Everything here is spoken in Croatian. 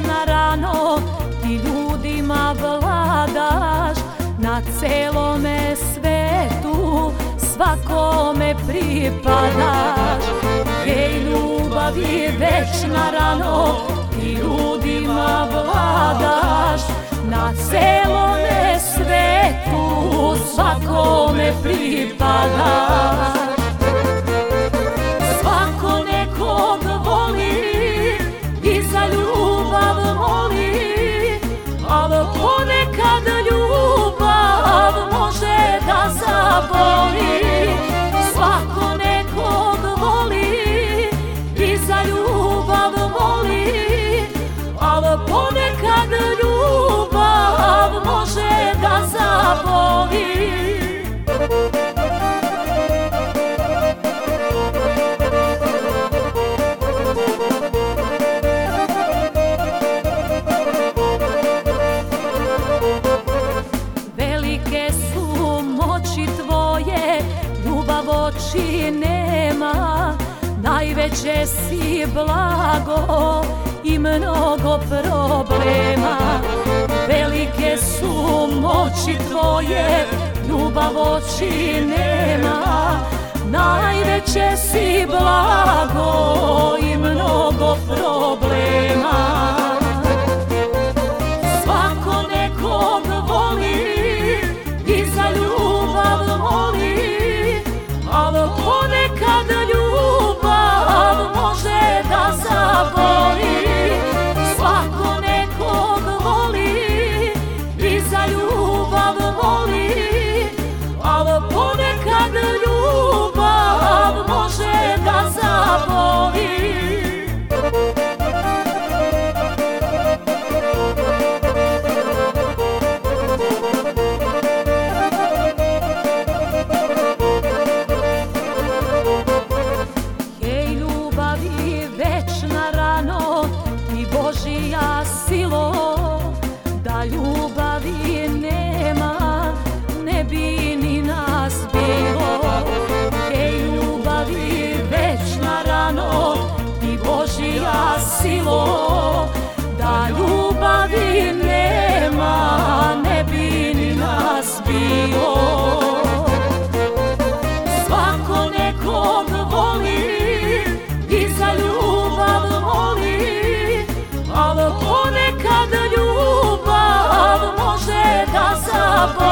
večna rano, ti ljudima vladaš, na celome svetu svakome pripadaš. Hej, ljubavi večna rano, ti ljudima vladaš, na celome svetu svakome pripadaš. Svako nekog voli i za ljubav moli, al ponekad ljubav može da zaboli. Svako nekog voli i za ljubav moli, al ponekad ljubav može da zaboli. Velike su moći tvoje, ljubav oči nema, najveće si blago i mnogo problema. Velike su moći tvoje, ljubav oči nema, najveće si blago i mnogo problema. Svako nekog voli i za ljubav moli, al ponekad ljubav može da zaboli. Svako nekog voli i za ljubav moli, al ponekad ljubav može da zaboli. Hej, ljubavi večna rano, ti Božija silo, da ljubavi nema, ne bi ni nas bilo. Hej, ljubavi večna rano, ti Božija silo, da ljubavi nema, ne bi ni nas bilo. Svako nekog voli i za ljubav moli, al ponekad ljubav može da zaboli.